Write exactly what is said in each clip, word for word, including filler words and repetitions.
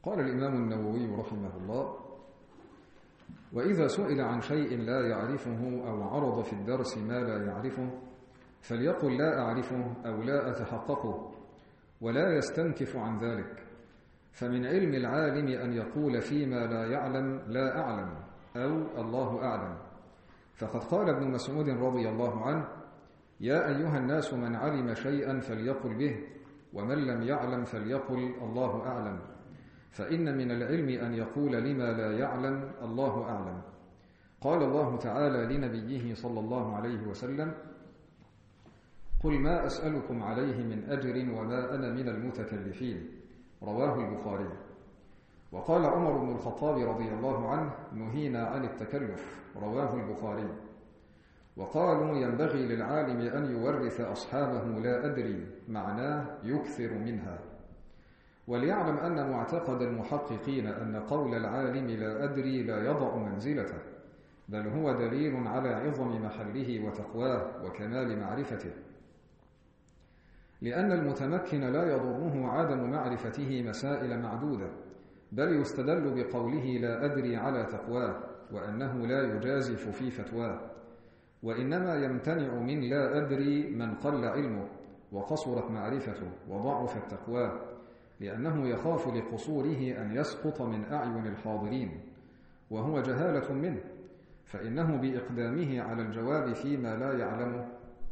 قال الإمام النووي رحمه الله: وإذا سئل عن شيء لا يعرفه أو عرض في الدرس ما لا يعرفه فليقل لا أعرفه أو لا أتحققه، ولا يستنكف عن ذلك، فمن علم العالم أن يقول فيما لا يعلم لا أعلم أو الله أعلم. فقد قال ابن مسعود رضي الله عنه: يا أيها الناس من علم شيئا فليقل به، ومن لم يعلم فليقل الله أعلم، فإن من العلم أن يقول لما لا يعلم الله أعلم. قال الله تعالى لنبيه صلى الله عليه وسلم: قل ما أسألكم عليه من أجر وما أنا من المتكلفين، رواه البخاري. وقال عمر بن الخطاب رضي الله عنه: نهينا عن التكلف، رواه البخاري. وقالوا ينبغي للعالم أن يورث أصحابه لا أدري، معناه يكثر منها. وليعلم أن معتقد المحققين أن قول العالم لا أدري لا يضع منزلته، بل هو دليل على عظم محله وتقواه وكمال معرفته، لأن المتمكن لا يضره عدم معرفته مسائل معدودة، بل يستدل بقوله لا أدري على تقواه، وأنه لا يجازف في فتواه. وإنما يمتنع من لا أدري من قل علمه وقصرت معرفته وضعفت تقواه، لأنه يخاف لقصوره أن يسقط من أعين الحاضرين، وهو جهالة منه، فإنه بإقدامه على الجواب فيما لا يعلمه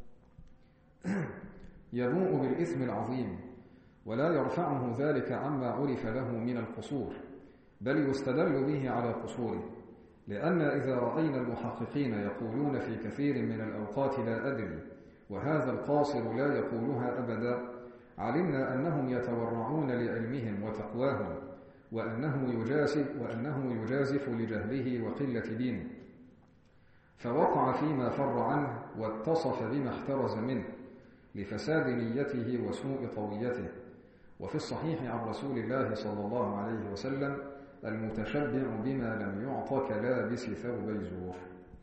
يبوء بالإثم العظيم، ولا يرفعه ذلك عما عرف له من القصور، بل يستدل به على قصوره. لأن إذا رأينا المحققين يقولون في كثير من الأوقات لا أدري، وهذا القاصر لا يقولها أبدا، علمنا أنهم يتورعون لعلمهم وتقواهم، وأنه يجازف, وأنه يجازف لجهله وقلة دينه، فوقع فيما فر عنه واتصف بما احترز منه لفساد نيته وسوء طويته. وفي الصحيح عن رسول الله صلى الله عليه وسلم: المتشبع بما لم يعط كلابس ثوب زور.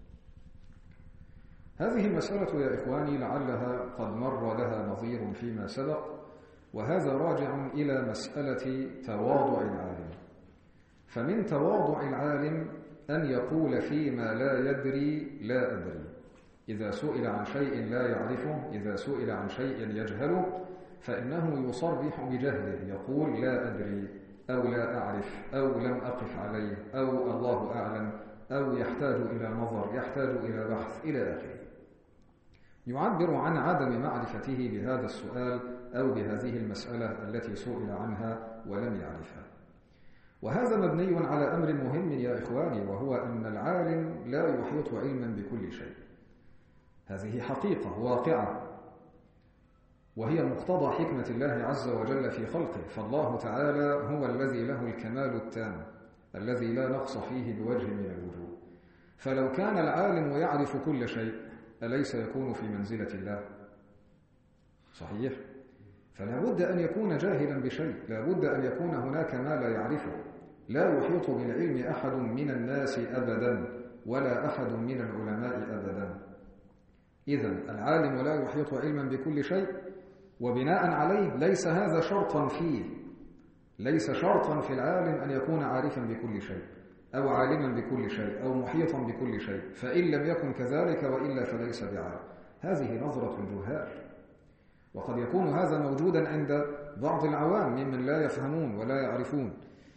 هذه المسألة يا إخواني لعلها قد مر لها نظير فيما سبق، وهذا راجع إلى مسألة تواضع العالم. فمن تواضع العالم أن يقول فيما لا يدري لا أدري، إذا سئل عن شيء لا يعرفه، إذا سئل عن شيء يجهله، فإنه يصرح بجهله، يقول لا أدري أو لا أعرف أو لم أقف عليه أو الله أعلم أو يحتاج إلى نظر، يحتاج إلى بحث، إلى آخره. يعبر عن عدم معرفته بهذا السؤال أو بهذه المسألة التي سئل عنها ولم يعرفها. وهذا مبني على أمر مهم يا إخواني، وهو أن العالم لا يحيط علما بكل شيء. هذه حقيقة واقعة، وهي مقتضى حكمة الله عز وجل في خلقه، فالله تعالى هو الذي له الكمال التام الذي لا نقص فيه بوجه من الوجوه. فلو كان العالم يعرف كل شيء أليس يكون في منزلة الله؟ صحيح؟ فلا بد أن يكون جاهلا بشيء، لا بد أن يكون هناك ما لا يعرفه. لا يحيط بالعلم أحد من الناس أبدا، ولا أحد من العلماء أبدا. إذن العالم لا يحيط علما بكل شيء، وبناء عليه ليس هذا شرطا فيه، ليس شرطا في العالم أن يكون عارفا بكل شيء أو عالما بكل شيء أو محيطا بكل شيء، فإن لم يكن كذلك وإلا فليس بعالم. هذه نظرة الجهال، وقد يكون هذا موجودا عند بعض العوام ممن لا يفهمون ولا يعرفون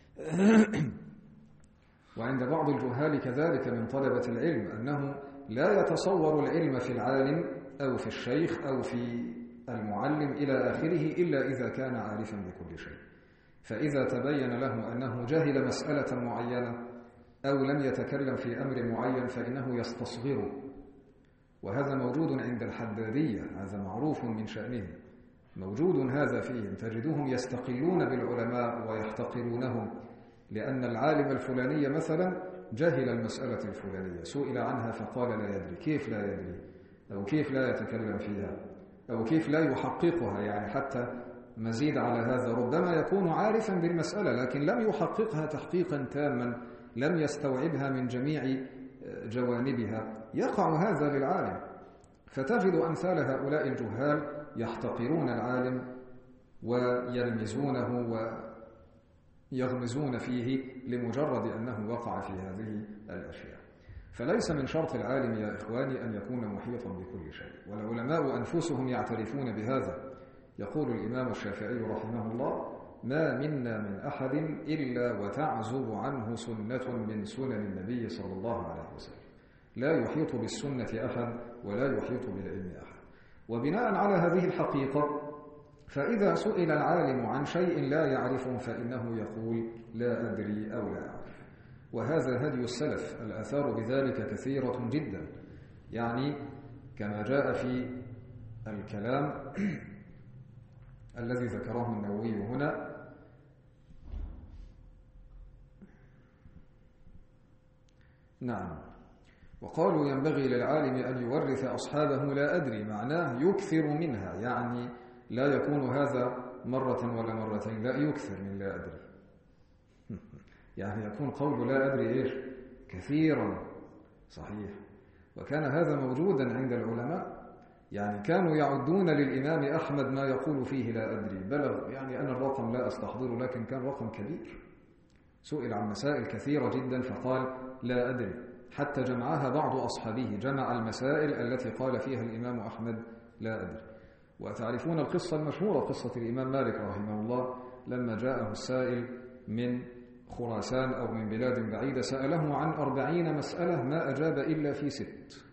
وعند بعض الجهال كذلك من طلبة العلم، أنه لا يتصور العلم في العالم أو في الشيخ أو في المعلم إلى آخره إلا إذا كان عارفا بكل شيء. فإذا تبين له أنه جاهل مسألة معينة أو لم يتكلم في أمر معين فإنه يستصغره، وهذا موجود عند الحدادية، هذا معروف من شأنهم، موجود هذا فيهم، تجدهم يستقلون بالعلماء ويحتقرونهم، لأن العالم الفلاني مثلا جهل المسألة الفلانية، سئل عنها فقال لا يدري. كيف لا يدري؟ أو كيف لا يتكلم فيها؟ أو كيف لا يحققها؟ يعني حتى مزيد على هذا، ربما يكون عارفا بالمسألة لكن لم يحققها تحقيقا تاما، لم يستوعبها من جميع جوانبها. يقع هذا للعالم، فتجد أمثال هؤلاء الجهال يحتقرون العالم ويلمزونه يغمزون فيه لمجرد أنه وقع في هذه الأشياء. فليس من شرط العالم يا إخواني أن يكون محيطا بكل شيء، والعلماء أنفسهم يعترفون بهذا. يقول الإمام الشافعي رحمه الله: ما منا من أحد إلا وتعزب عنه سنة من سنن النبي صلى الله عليه وسلم، لا يحيط بالسنة أحد ولا يحيط بالعلم أحد. وبناء على هذه الحقيقة، فإذا سئل العالم عن شيء لا يعرفه فإنه يقول لا أدري أو لا أعرف. وهذا هدي السلف، الآثار بذلك كثيرة جدا، يعني كما جاء في الكلام الذي ذكره النووي هنا: نعم، وقالوا ينبغي للعالم أن يورث أصحابه لا أدري، معناه يكثر منها، يعني لا يكون هذا مرة ولا مرتين، لا يكثر من لا أدري يعني يكون قول لا أدري إيش كثيرا. صحيح. وكان هذا موجودا عند العلماء، يعني كانوا يعدون للإمام أحمد ما يقول فيه لا أدري، بلغ يعني أنا الرقم لا أستحضره، لكن كان رقم كبير. سئل عن مسائل كثيرة جدا فقال لا أدري، حتى جمعها بعض أصحابه، جمع المسائل التي قال فيها الإمام أحمد لا أدري. وتعرفون القصة المشهورة، قصة الإمام مالك رحمه الله لما جاءه السائل من خراسان أو من بلاد بعيدة سأله عن أربعين مسألة ما أجاب إلا في ست،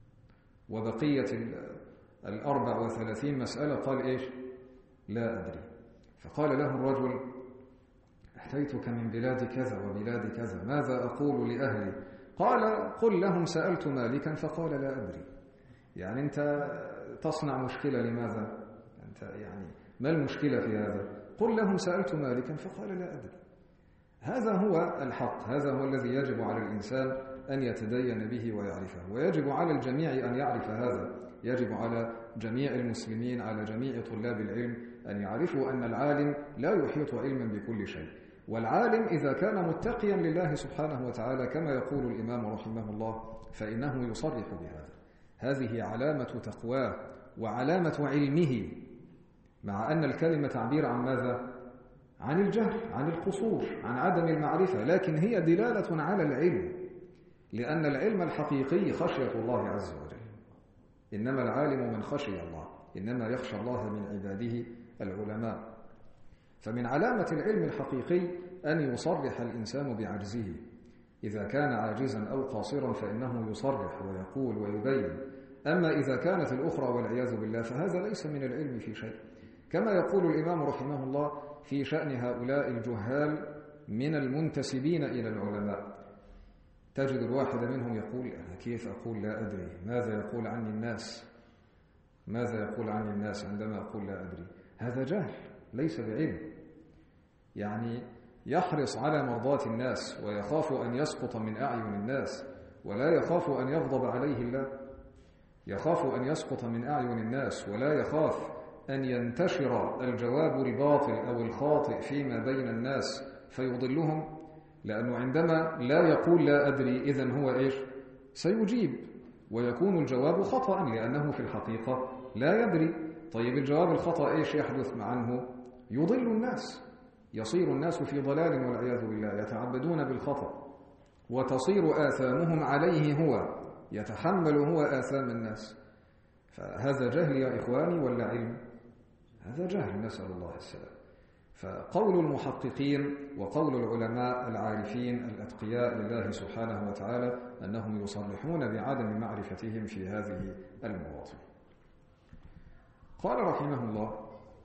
وبقية الأربع وثلاثين مسألة قال إيش لا أدري. فقال له الرجل: أتيتك من بلاد كذا وبلاد كذا، ماذا أقول لأهلي؟ قال: قل لهم سألت مالكا فقال لا أدري. يعني أنت تصنع مشكلة، لماذا؟ أنت يعني ما المشكلة في هذا؟ قل لهم سألت مالكا فقال لا أدري. هذا هو الحق، هذا هو الذي يجب على الإنسان أن يتدين به ويعرفه، ويجب على الجميع أن يعرف هذا. يجب على جميع المسلمين، على جميع طلاب العلم، أن يعرفوا أن العالم لا يحيط علما بكل شيء. والعالم إذا كان متقيا لله سبحانه وتعالى كما يقول الإمام رحمه الله فإنه يصرح بهذا. هذه علامة تقواه وعلامة علمه، مع أن الكلمة تعبير عن ماذا؟ عن الجهل، عن القصور، عن عدم المعرفة، لكن هي دلالة على العلم، لأن العلم الحقيقي خشية الله عز وجل. إنما العالم من خشي الله، إنما يخشى الله من عباده العلماء. فمن علامة العلم الحقيقي أن يصرح الإنسان بعجزه، إذا كان عاجزا أو قاصرا فإنه يصرح ويقول ويبين. أما إذا كانت الأخرى والعياذ بالله فهذا ليس من العلم في شيء، كما يقول الإمام رحمه الله في شأن هؤلاء الجهال من المنتسبين إلى العلماء. تجد الواحد منهم يقول: أنا كيف أقول لا أدري؟ ماذا يقول عني الناس؟ ماذا يقول عني الناس عندما أقول لا أدري؟ هذا جهل ليس بعلم، يعني يحرص على مرضاة الناس ويخاف أن يسقط من أعين الناس، ولا يخاف أن يغضب عليه الله. يخاف أن يسقط من أعين الناس، ولا يخاف أن ينتشر الجواب الباطل أو الخاطئ فيما بين الناس فيضلهم، لأنه عندما لا يقول لا أدري إذن هو إيش؟ سيجيب، ويكون الجواب خطأ لأنه في الحقيقة لا يدري. طيب الجواب الخطأ إيش يحدث عنه؟ يضل الناس، يصير الناس في ضلال والعياذ بالله، يتعبدون بالخطأ وتصير آثامهم عليه هو، يتحمل هو آثام الناس. فهذا جهل يا إخواني ولا علم؟ هذا جهل، نسأل الله السلام. فقول المحققين وقول العلماء العارفين الأتقياء لله سبحانه وتعالى أنهم يصرحون بعدم معرفتهم في هذه المواطن. قال رحمه الله: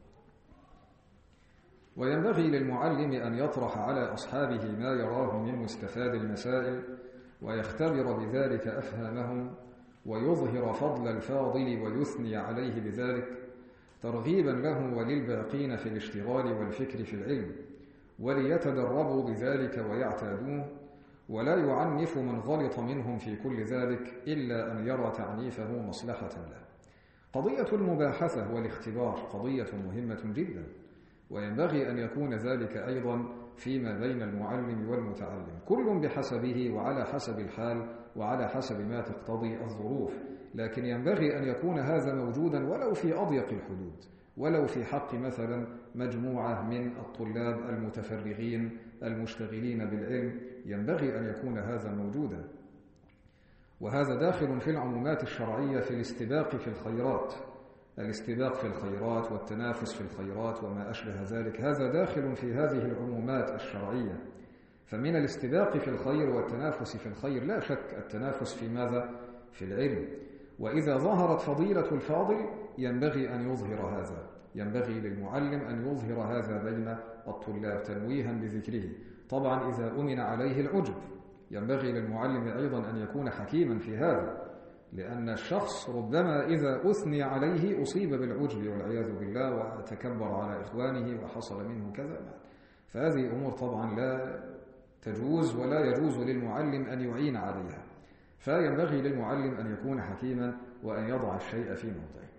وينبغي للمعلم أن يطرح على أصحابه ما يراه من مستفاد المسائل، ويختبر بذلك أفهامهم، ويظهر فضل الفاضل ويثني عليه بذلك، ترغيبا له وللباقين في الاشتغال والفكر في العلم، وليتدربوا بذلك ويعتادوه، ولا يعنف من غلط منهم في كل ذلك إلا أن يرى تعنيفه مصلحة له. قضية المباحثة والاختبار قضية مهمة جدا، وينبغي أن يكون ذلك أيضا فيما بين المعلم والمتعلم، كل بحسبه وعلى حسب الحال وعلى حسب ما تقتضي الظروف، لكن ينبغي أن يكون هذا موجودا ولو في أضيق الحدود، ولو في حق مثلا مجموعة من الطلاب المتفرغين المشتغلين بالعلم، ينبغي أن يكون هذا موجودا. وهذا داخل في العمومات الشرعية في الاستباق في الخيرات، الاستباق في الخيرات والتنافس في الخيرات وما أشبه ذلك، هذا داخل في هذه العمومات الشرعية. فمن الاستباق في الخير والتنافس في الخير لا شك التنافس في ماذا؟ في العلم. وإذا ظهرت فضيلة الفاضل ينبغي أن يظهر هذا، ينبغي للمعلم أن يظهر هذا بين الطلاب تنويها بذكره. طبعا إذا أمن عليه العجب ينبغي للمعلم أيضا أن يكون حكيما في هذا، لأن الشخص ربما إذا أثني عليه أصيب بالعجب والعياذ بالله وتكبر على إخوانه وحصل منه كذا، فهذه أمور طبعا لا تجوز ولا يجوز للمعلم أن يعين عليها. فينبغي للمعلم أن يكون حكيما وأن يضع الشيء في موضعه.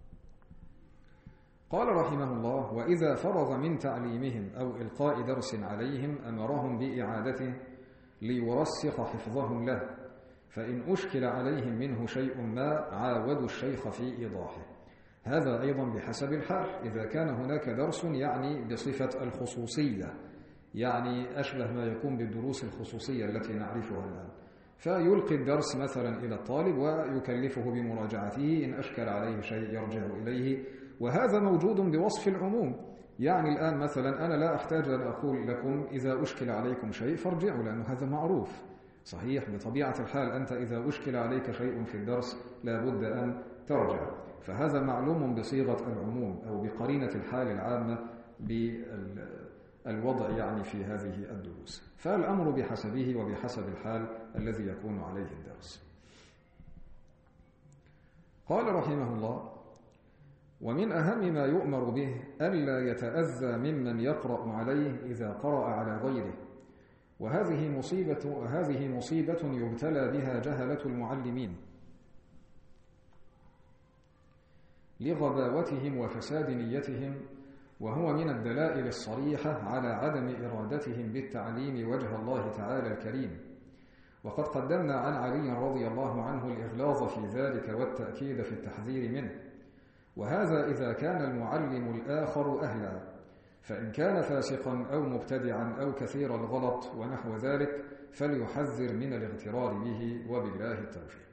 قال رحمه الله: وإذا فرغ من تعليمهم أو إلقاء درس عليهم أمرهم بإعادته ليرسخ حفظهم له، فإن أشكل عليهم منه شيء ما عاودوا الشيخ في إيضاحه. هذا أيضا بحسب الحال، إذا كان هناك درس يعني بصفة الخصوصية، يعني أشبه ما يكون بالدروس الخصوصية التي نعرفها الآن، فيلقي الدرس مثلا إلى الطالب ويكلفه بمراجعته، إن أشكل عليه شيء يرجع إليه، وهذا موجود بوصف العموم. يعني الآن مثلا أنا لا أحتاج أن أقول لكم إذا أشكل عليكم شيء فارجعوا، لأنه هذا معروف. صحيح بطبيعة الحال أنت إذا أشكل عليك شيء في الدرس لابد أن ترجع، فهذا معلوم بصيغة العموم أو بقرينة الحال العامة بالوضع يعني في هذه الدروس، فالأمر بحسبه وبحسب الحال الذي يكون عليه الدرس. قال رحمه الله: ومن أهم ما يؤمر به ألا يتأذى ممن يقرأ عليه إذا قرأ على غيره، وهذه مصيبة وهذه مصيبة يبتلى بها جهلة المعلمين لغباوتهم وفساد نيتهم، وهو من الدلائل الصريحة على عدم إرادتهم بالتعليم وجه الله تعالى الكريم. وقد قدمنا عن علي رضي الله عنه الإغلاظ في ذلك والتأكيد في التحذير منه، وهذا إذا كان المعلم الآخر أهلا، فإن كان فاسقا أو مبتدعا أو كثير الغلط ونحو ذلك فليحذر من الاغترار به، وبالله التوفيق.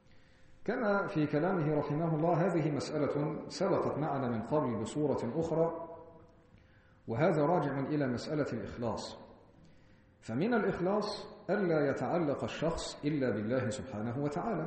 كما في كلامه رحمه الله هذه مسألة سبقت معنا من قبل بصورة أخرى، وهذا راجع إلى مسألة الإخلاص. فمن الإخلاص ألا يتعلق الشخص إلا بالله سبحانه وتعالى،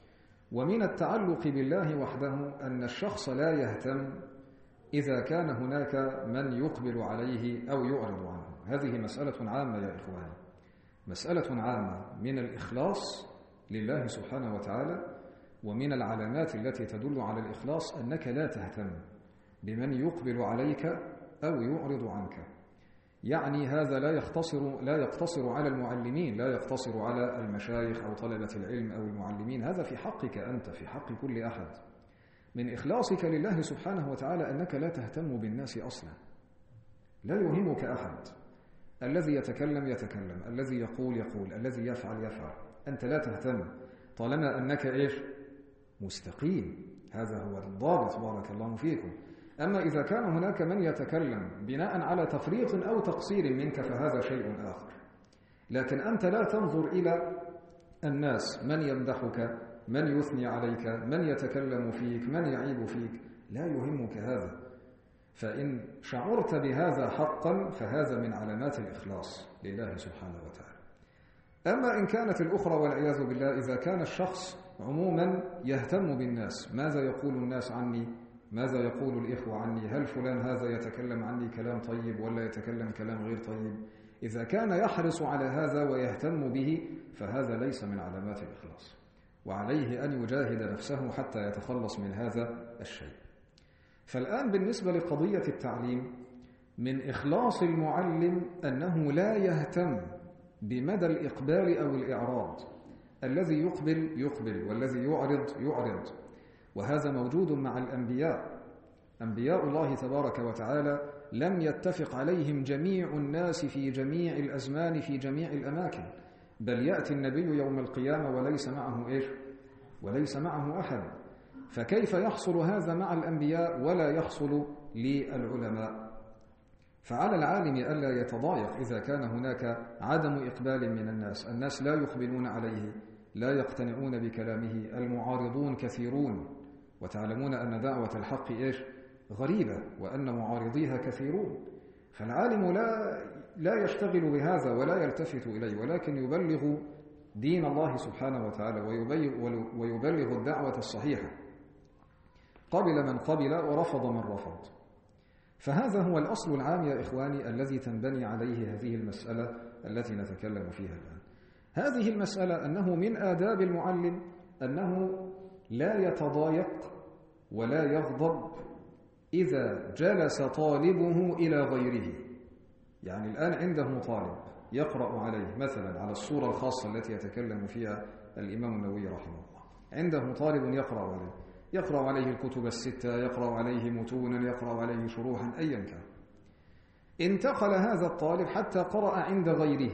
ومن التعلق بالله وحده أن الشخص لا يهتم إذا كان هناك من يقبل عليه أو يعرض عنه. هذه مسألة عامة يا إخواني، مسألة عامة من الإخلاص لله سبحانه وتعالى. ومن العلامات التي تدل على الإخلاص أنك لا تهتم بمن يقبل عليك أو يعرض عنك. يعني هذا لا يقتصر لا يقتصر على المعلمين، لا يقتصر على المشايخ أو طلبة العلم أو المعلمين، هذا في حقك أنت، في حق كل أحد. من إخلاصك لله سبحانه وتعالى أنك لا تهتم بالناس أصلا، لا يهمك أحد، الذي يتكلم يتكلم، الذي يقول يقول، الذي يفعل يفعل، أنت لا تهتم طالما أنك إيش؟ مستقيم. هذا هو الضابط، بارك الله فيكم. أما إذا كان هناك من يتكلم بناء على تفريط أو تقصير منك فهذا شيء آخر، لكن أنت لا تنظر إلى الناس، من يمدحك، من يثني عليك، من يتكلم فيك، من يعيب فيك، لا يهمك هذا. فإن شعرت بهذا حقا فهذا من علامات الإخلاص لله سبحانه وتعالى. أما إن كانت الأخرى والعياذ بالله، إذا كان الشخص عموما يهتم بالناس، ماذا يقول الناس عني، ماذا يقول الإخوة عني، هل فلان هذا يتكلم عني كلام طيب ولا يتكلم كلام غير طيب، إذا كان يحرص على هذا ويهتم به فهذا ليس من علامات الإخلاص، وعليه أن يجاهد نفسه حتى يتخلص من هذا الشيء. فالآن بالنسبة لقضية التعليم، من إخلاص المعلم أنه لا يهتم بمدى الإقبال أو الإعراض، الذي يقبل يقبل والذي يعرض يعرض، وهذا موجود مع الأنبياء. أنبياء الله تبارك وتعالى لم يتفق عليهم جميع الناس في جميع الأزمان في جميع الأماكن، بل يأتي النبي يوم القيامة وليس معه إيش؟ وليس معه أحد، فكيف يحصل هذا مع الأنبياء ولا يحصل للعلماء؟ فعلى العالم ألا يتضايق إذا كان هناك عدم إقبال من الناس، الناس لا يقبلون عليه، لا يقتنعون بكلامه، المعارضون كثيرون، وتعلمون أن دعوة الحق إيش؟ غريبة، وأن معارضيها كثيرون. فالعالم لا لا يشتغل بهذا ولا يلتفت إليه، ولكن يبلغ دين الله سبحانه وتعالى ويبلغ الدعوة الصحيحة، قبل من قبل ورفض من رفض. فهذا هو الأصل العام يا إخواني الذي تنبني عليه هذه المسألة التي نتكلم فيها الآن. هذه المسألة أنه من آداب المعلم أنه لا يتضايق ولا يغضب إذا جلس طالبه إلى غيره. يعني الآن عنده طالب يقرأ عليه مثلا على الصورة الخاصة التي يتكلم فيها الإمام النووي رحمه الله، عنده طالب يقرأ عليه، يقرأ عليه الكتب الستة، يقرأ عليه متونا، يقرأ عليه شروحا، أيا كان. انتقل هذا الطالب حتى قرأ عند غيره،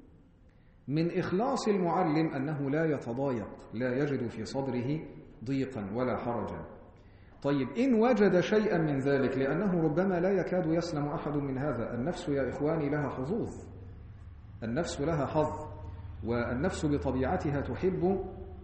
من إخلاص المعلم أنه لا يتضايق، لا يجد في صدره ضيقا ولا حرجا. طيب إن وجد شيئا من ذلك، لأنه ربما لا يكاد يسلم أحد من هذا، النفس يا إخواني لها حظوظ، النفس لها حظ، والنفس بطبيعتها تحب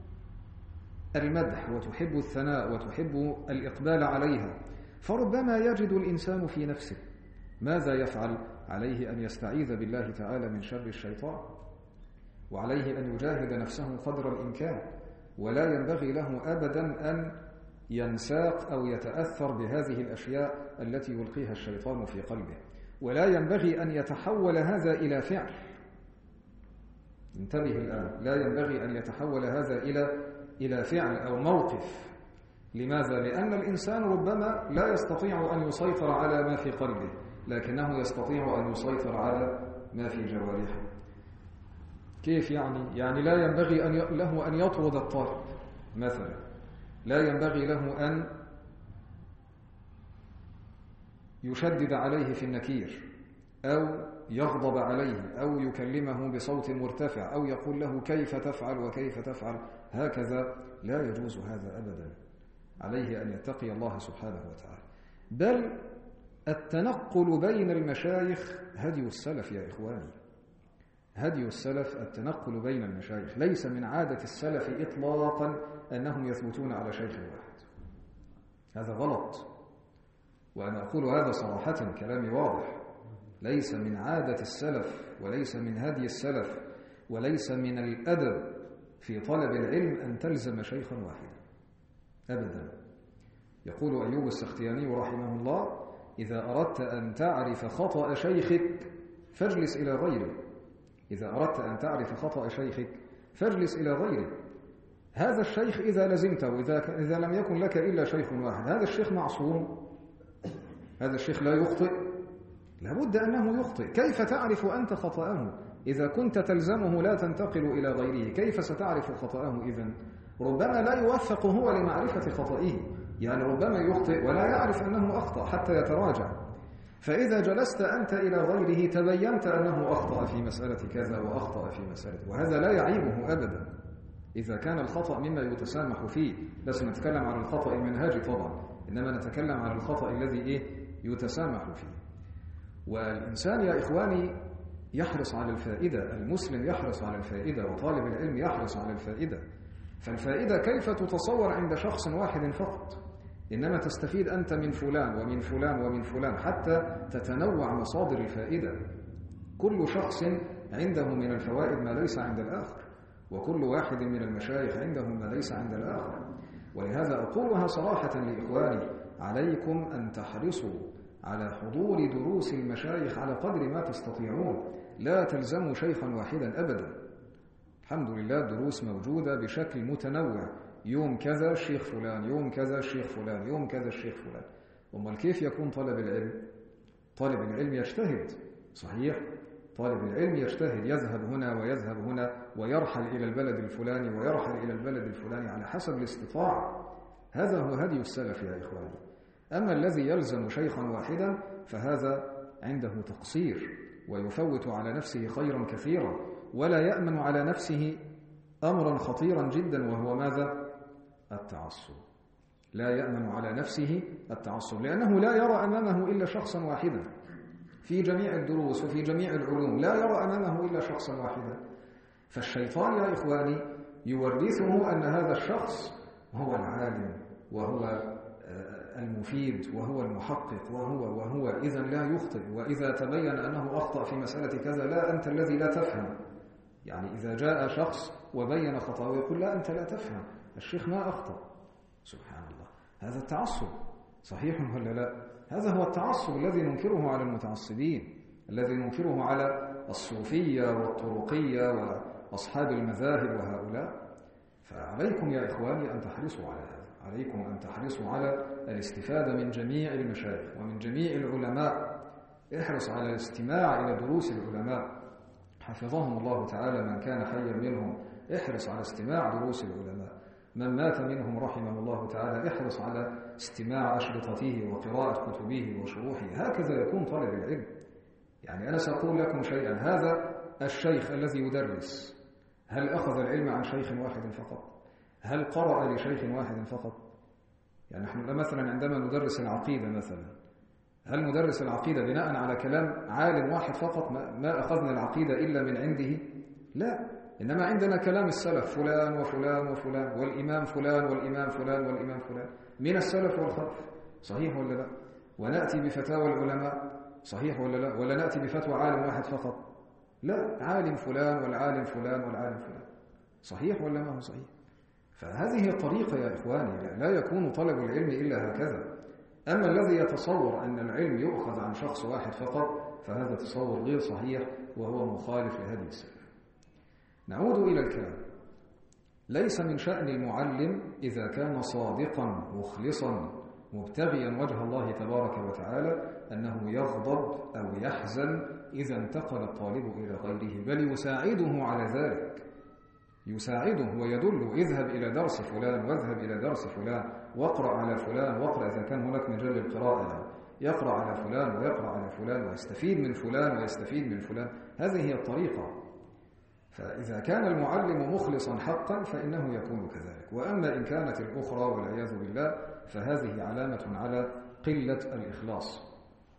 المدح وتحب الثناء وتحب الإقبال عليها، فربما يجد الإنسان في نفسه ماذا يفعل؟ عليه أن يستعيذ بالله تعالى من شر الشيطان، وعليه أن يجاهد نفسه قدر الإمكان، ولا ينبغي له أبدا أن ينساق أو يتأثر بهذه الأشياء التي يلقيها الشيطان في قلبه، ولا ينبغي أن يتحول هذا إلى فعل. انتبه الآن، لا ينبغي أن يتحول هذا إلى إلى فعل أو موقف. لماذا؟ لأن الإنسان ربما لا يستطيع أن يسيطر على ما في قلبه، لكنه يستطيع أن يسيطر على ما في جوارحه. كيف يعني؟ يعني لا ينبغي أن ي... له أن يطرد الطالب مثلا، لا ينبغي له أن يشدد عليه في النكير، أو يغضب عليه، أو يكلمه بصوت مرتفع، أو يقول له كيف تفعل وكيف تفعل، هكذا لا يجوز هذا أبدا. عليه أن يتقي الله سبحانه وتعالى. بل التنقل بين المشايخ هدي السلف يا إخواني، هدي السلف التنقل بين المشايخ، ليس من عادة السلف إطلاقا أنهم يثبتون على شيخ واحد، هذا غلط، وأنا أقول هذا صراحة، كلامي واضح. ليس من عادة السلف، وليس من هدي السلف، وليس من الأدب في طلب العلم أن تلزم شيخا واحدا أبدا. يقول أيوب السختياني رحمه الله: إذا أردت أن تعرف خطأ شيخك فاجلس إلى غيره، إذا أردت أن تعرف خطأ شيخك فاجلس إلى غيره. هذا الشيخ إذا لزمته، إذا, إذا لم يكن لك إلا شيخ واحد، هذا الشيخ معصوم؟ هذا الشيخ لا يخطئ؟ لابد أنه يخطئ. كيف تعرف أنت خطأه؟ إذا كنت تلزمه لا تنتقل إلى غيره، كيف ستعرف خطأه إذن؟ ربما لا يوفق هو لمعرفة خطئه، يعني ربما يخطئ ولا يعرف أنه أخطأ حتى يتراجع. فإذا جلست أنت إلى غيره تبينت أنه أخطأ في مسألة كذا وأخطأ في مسألة، وهذا لا يعيبه أبدا إذا كان الخطأ مما يتسامح فيه. بس نتكلم عن الخطأ المنهجي طبعا، إنما نتكلم عن الخطأ الذي إيه يتسامح فيه. والإنسان يا إخواني يحرص على الفائدة، المسلم يحرص على الفائدة، وطالب العلم يحرص على الفائدة. فالفائدة كيف تتصور عند شخص واحد فقط؟ إنما تستفيد أنت من فلان ومن فلان ومن فلان حتى تتنوع مصادر الفائدة. كل شخص عنده من الفوائد ما ليس عند الآخر، وكل واحد من المشايخ عنده ما ليس عند الآخر. ولهذا أقولها صراحة لإخواني: عليكم أن تحرصوا على حضور دروس المشايخ على قدر ما تستطيعون، لا تلزموا شيخا واحدا أبدا. الحمد لله الدروس موجودة بشكل متنوع، يوم كذا الشيخ فلان، يوم كذا الشيخ فلان، يوم كذا الشيخ فلان. أمال كيف يكون طالب العلم؟ طالب العلم يجتهد، صحيح؟ طالب العلم يجتهد، يذهب هنا ويذهب هنا، ويرحل إلى البلد الفلاني ويرحل إلى البلد الفلاني على حسب الاستطاعة. هذا هو هدي السلف يا إخواني. أما الذي يلزم شيخا واحدا فهذا عنده تقصير، ويفوت على نفسه خيرا كثيرا، ولا يأمن على نفسه أمرا خطيرا جدا، وهو ماذا؟ التعصب، لا يأمن على نفسه التعصب، لأنه لا يرى أمامه إلا شخصا واحدا في جميع الدروس وفي جميع العلوم، لا يرى أمامه إلا شخصا واحدا. فالشيطان يا إخواني يورثه أن هذا الشخص هو العالم وهو المفيد وهو المحقق وهو وهو إذا لا يخطئ، وإذا تبين أنه أخطأ في مسألة كذا لا أنت الذي لا تفهم. يعني إذا جاء شخص وبين خطأه يقول لا أنت لا تفهم، الشيخ ما أخطأ. سبحان الله، هذا التعصب صحيح ولا لا؟ هذا هو التعصب الذي ننكره على المتعصبين، الذي ننكره على الصوفية والطرقية وأصحاب المذاهب وهؤلاء. فعليكم يا إخواني أن تحرصوا على هذا، عليكم أن تحرصوا على الاستفادة من جميع المشايخ ومن جميع العلماء. احرص على الاستماع إلى دروس العلماء حفظهم الله تعالى، من كان حيا منهم احرص على استماع دروس العلماء، من مات منهم رحمه الله تعالى احرص على استماع أشرطته وقراءة كتبه وشروحه. هكذا يكون طالب العلم. يعني أنا سأقول لكم شيئا، هذا الشيخ الذي يدرس هل أخذ العلم عن شيخ واحد فقط؟ هل قرأ لشيخ واحد فقط؟ يعني نحن مثلا عندما ندرس العقيدة مثلا، هل ندرس العقيدة بناء على كلام عالم واحد فقط؟ ما أخذنا العقيدة إلا من عنده؟ لا، إنما عندنا كلام السلف فلان وفلان وفلان والإمام فلان والإمام فلان والإمام فلان من السلف والخلف، صحيح ولا لا؟ ونأتي بفتاوى العلماء، صحيح ولا لا؟ ولا نأتي بفتوى عالم واحد فقط؟ لا، عالم فلان والعالم فلان والعالم فلان، صحيح ولا ما هو صحيح؟ فهذه الطريقة يا إخواني، لا يكون طلب العلم إلا هكذا. أما الذي يتصور أن العلم يؤخذ عن شخص واحد فقط فهذا تصور غير صحيح وهو مخالف لهدي السلف. نعود إلى الكلام. ليس من شأن المعلم إذا كان صادقا مخلصا مبتغيا وجه الله تبارك وتعالى أنه يغضب أو يحزن إذا انتقل الطالب إلى غيره، بل يساعده على ذلك، يساعده ويدله اذهب إلى درس فلان واذهب إلى درس فلان واقرأ على فلان واقرأ إذا كان هناك مجال للقراءة، يقرأ على فلان ويقرأ على فلان ويستفيد من فلان ويستفيد من فلان. هذه هي الطريقة. فإذا كان المعلم مخلصا حقا فإنه يكون كذلك. وأما إن كانت الأخرى والعياذ بالله فهذه علامة على قلة الإخلاص.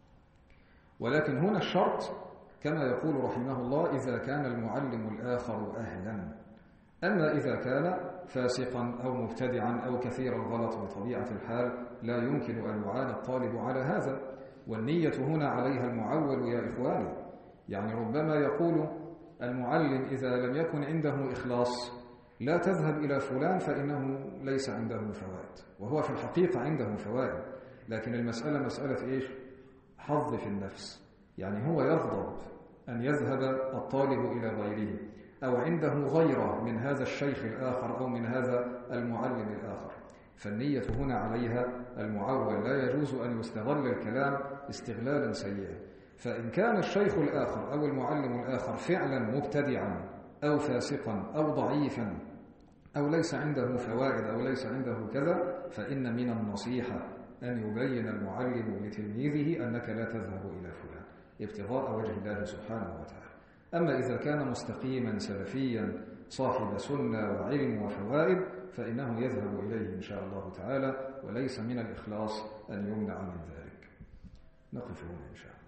ولكن هنا الشرط كما يقول رحمه الله إذا كان المعلم الآخر أهلا. أما إذا كان فاسقا أو مبتدعا أو كثير الغلط بطبيعة الحال لا يمكن أن يعان الطالب على هذا. والنية هنا عليها المعول يا إخواني. يعني ربما يقول المعلم إذا لم يكن عنده إخلاص لا تذهب إلى فلان فإنه ليس عنده فوائد، وهو في الحقيقة عنده فوائد، لكن المسألة مسألة إيش؟ حظ في النفس. يعني هو يغضب أن يذهب الطالب إلى غيره أو عنده غيره من هذا الشيخ الآخر أو من هذا المعلم الآخر، فالنية هنا عليها المعول. لا يجوز أن يستغل الكلام استغلالا سيئا. فإن كان الشيخ الآخر أو المعلم الآخر فعلا مبتدعا أو فاسقا أو ضعيفا أو ليس عنده فوائد أو ليس عنده كذا، فإن من النصيحة أن يبين المعلم لتلميذه أنك لا تذهب إلى فلان ابتغاء وجه الله سبحانه وتعالى. أما إذا كان مستقيما سلفيا صاحب سنة وعلم وفوائد فإنه يذهب إليه إن شاء الله تعالى، وليس من الإخلاص أن يمنع من ذلك. نقف هنا إن شاء الله.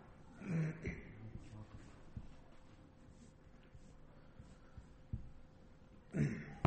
Mm-hmm.